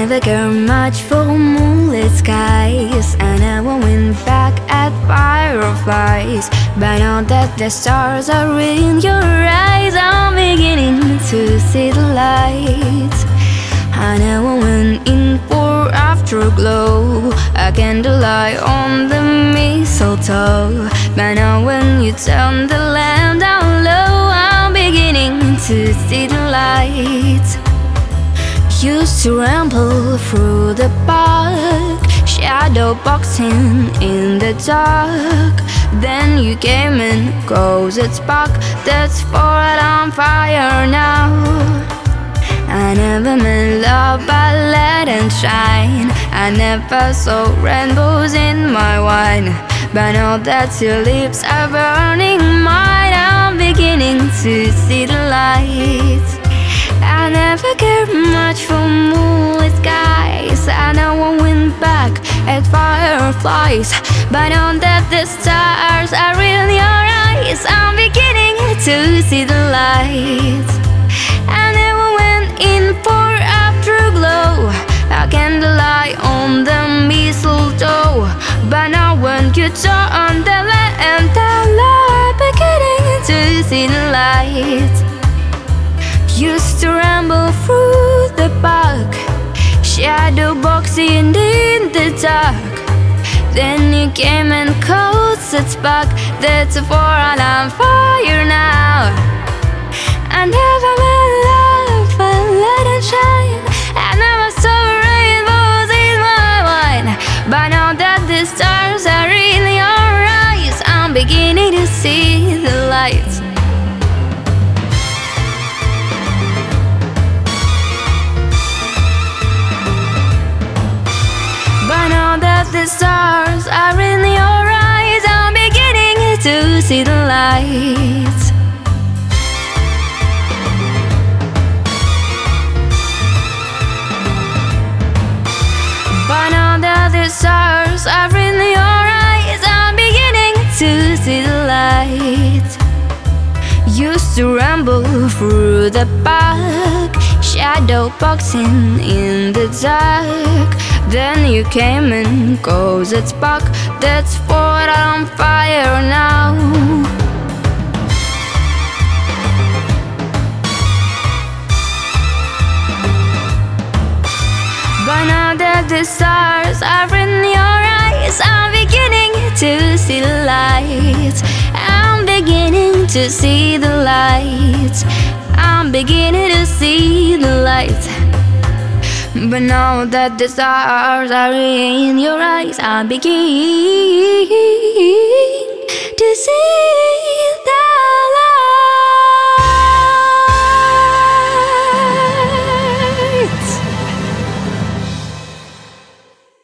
never cared much for moonlit skies. I never went back at fireflies. But now that the stars are in your eyes, I'm beginning to see the lights. I never went in for afterglow, a candlelight on the mistletoe. But now when you turn the lamp down low, I'm beginning to see the lights. Used to ramble through the park, shadow boxing in the dark. Then you came in, goes its spark, that's for on fire now. I never meant love, but let it shine. I never saw rainbows in my wine. But now that your lips are burning mine, I'm beginning to see the lights. I never cared much for moonlit skies. I never went back at fireflies. But now that the stars are in your eyes, I'm beginning to see the lights. I never went in for afterglow, a candlelight on the mistletoe. But now when you turn the lamp down low, I'm beginning to see the lights. Used to ramble through the park, shadow boxing in the dark. Then you came and caused its spark, that's for on fire now. I never met love, but let it shine. I never saw rainbows in my wine. But now that the stars are in your eyes, I'm beginning to see the lights. But now that the stars are in your eyes, I'm beginning to see the lights. But now that the stars are in your eyes, I'm beginning to see the lights. Used to ramble through the park, shadow boxing in the dark. Then you came and caused its spark, that's for on fire now. But now that the stars are in your eyes, I'm beginning to see the lights. I'm beginning to see the lights. I'm beginning to see the lights. But now that the stars are in your eyes, I begin to see